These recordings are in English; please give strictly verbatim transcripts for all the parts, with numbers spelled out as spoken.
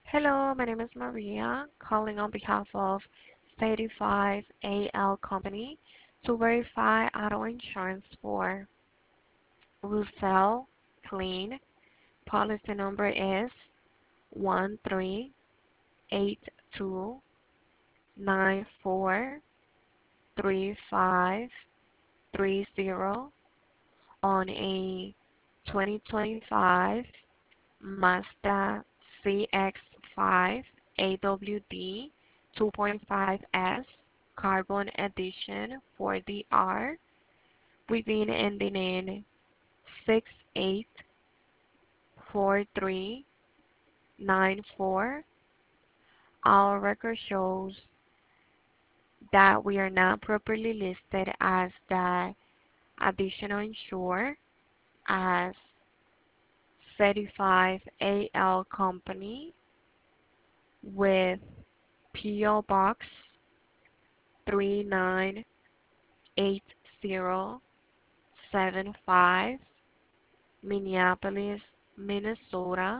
Hello, my name is Maria, calling on behalf of thirty-five A L Company to verify auto insurance for Russell Clean. Policy number is one three eight two nine four three five three zero on a twenty twenty-five Mazda C X five A W D two point five S Carbon Edition for the R with VIN ending in six eight four three nine four. Our record shows that we are not properly listed as the additional insurer as thirty-five A L Company with P O Box three nine eight zero seven five, Minneapolis, Minnesota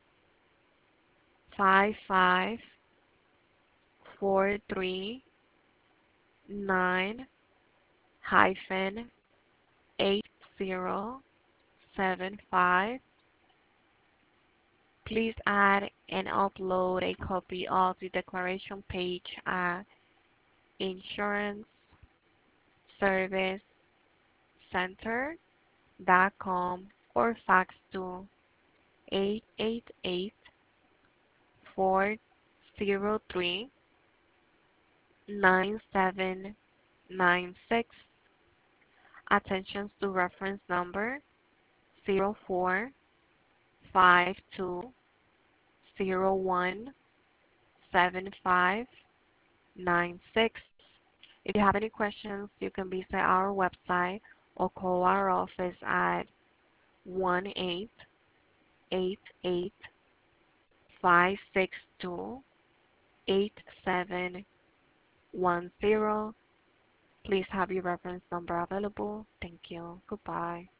five five four three nine hyphen eight zero seven five. Please add and upload a copy of the declaration page at insurance service center dot com or fax to eight eight eight four zero three nine seven nine six. Attention to reference number zero four five two zero one seven five nine six. If you have any questions, you can visit our website or call our office at one eight eight eight five six two eight seven one zero. Please have your reference number available. Thank you. Goodbye.